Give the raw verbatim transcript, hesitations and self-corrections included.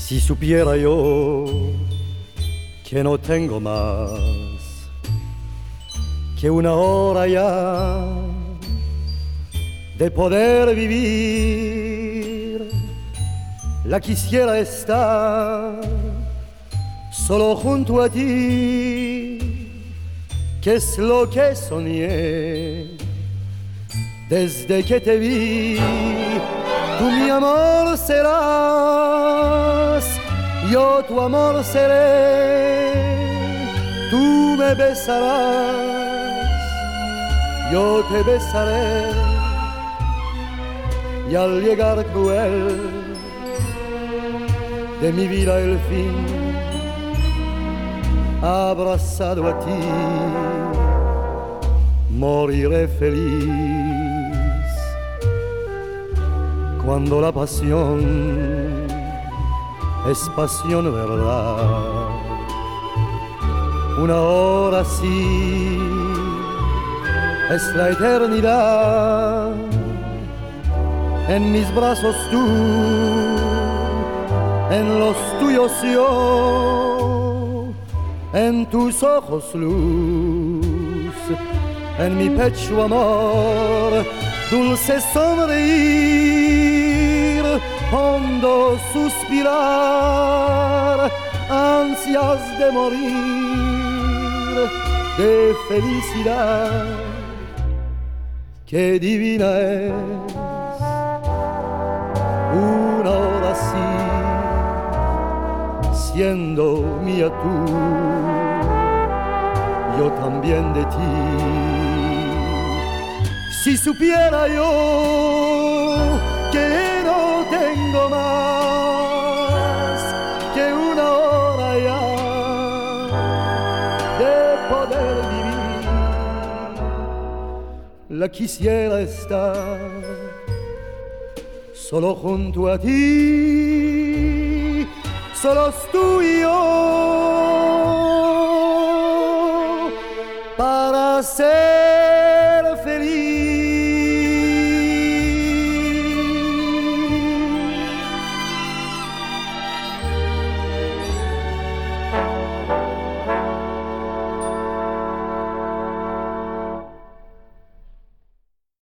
Si supiera yo que no tengo más que una hora ya de poder vivir, la quisiera estar solo junto a ti, que es lo que soñé desde que te vi. Tú mi amor serás, yo tu amor seré, tú me besarás, yo te besaré, y al llegar cruel de mi vida el fin, abrazado a ti, moriré feliz. Cuando la pasión es pasión verdad, una hora sí es la eternidad. En mis brazos tú, en los tuyos yo, en tus ojos luz, en mi pecho amor, dulce sonreír, hondo suspirar, ansias de morir de felicidad. Qué divina es una hora así, siendo mía tú, yo también de ti. Si supiera yo que no tengo más que una hora ya de poder vivir, la quisiera estar solo junto a ti, solos tú y yo, para ser